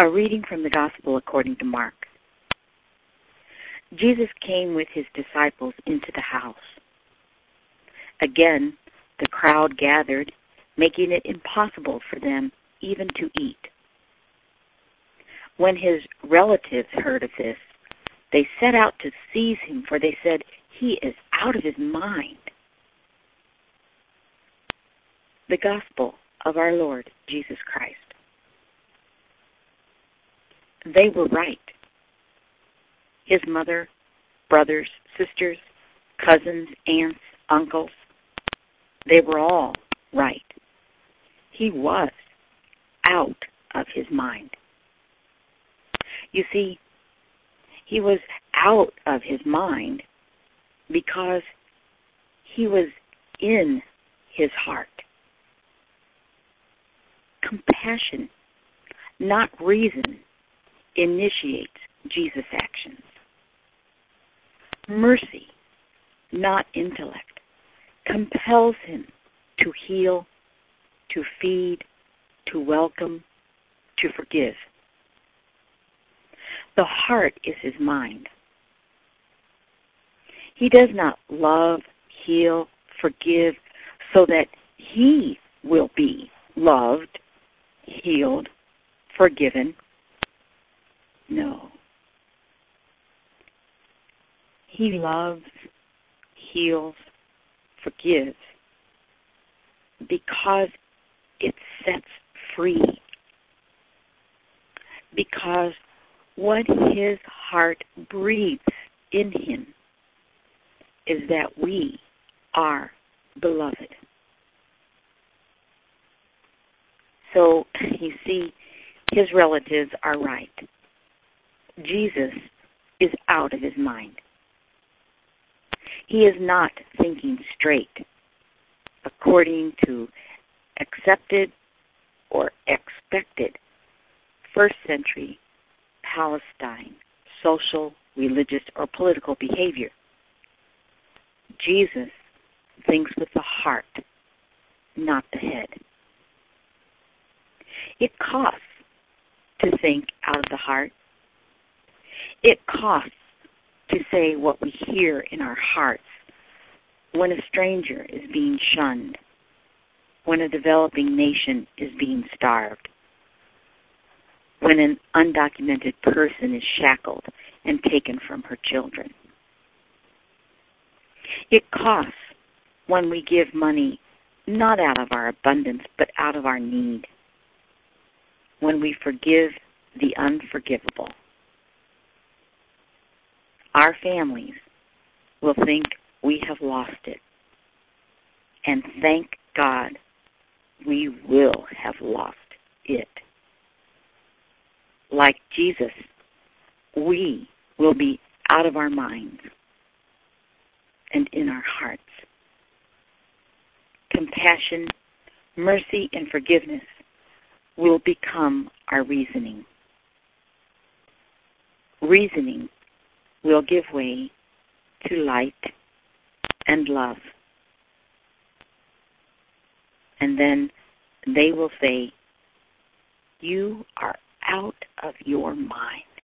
A reading from the Gospel according to Mark. Jesus came with his disciples into the house. Again, the crowd gathered, making it impossible for them even to eat. When his relatives heard of this, they set out to seize him, for they said, "He is out of his mind." The Gospel of our Lord Jesus Christ. They were right. His mother, brothers, sisters, cousins, aunts, uncles, they were all right. He was out of his mind. You see, he was out of his mind because he was in his heart. Compassion, not reason, initiates Jesus' actions. Mercy, not intellect, compels him to heal, to feed, to welcome, to forgive. The heart is his mind. He does not love, heal, forgive so that he will be loved, healed, forgiven. No. He loves, heals, forgives because it sets free. Because what his heart breathes in him is that we are beloved. So, you see, his relatives are right. Jesus is out of his mind. He is not thinking straight according to accepted or expected first century Palestine social, religious, or political behavior. Jesus thinks with the heart, not the head. It costs to think out of the heart. It costs to say what we hear in our hearts when a stranger is being shunned, when a developing nation is being starved, when an undocumented person is shackled and taken from her children. It costs when we give money not out of our abundance but out of our need, when we forgive the unforgivable. Our families will think we have lost it. And thank God we will have lost it. Like Jesus, we will be out of our minds and in our hearts. Compassion, mercy, and forgiveness will become our reasoning. Reasoning will give way to light and love. And then they will say, "You are out of your mind."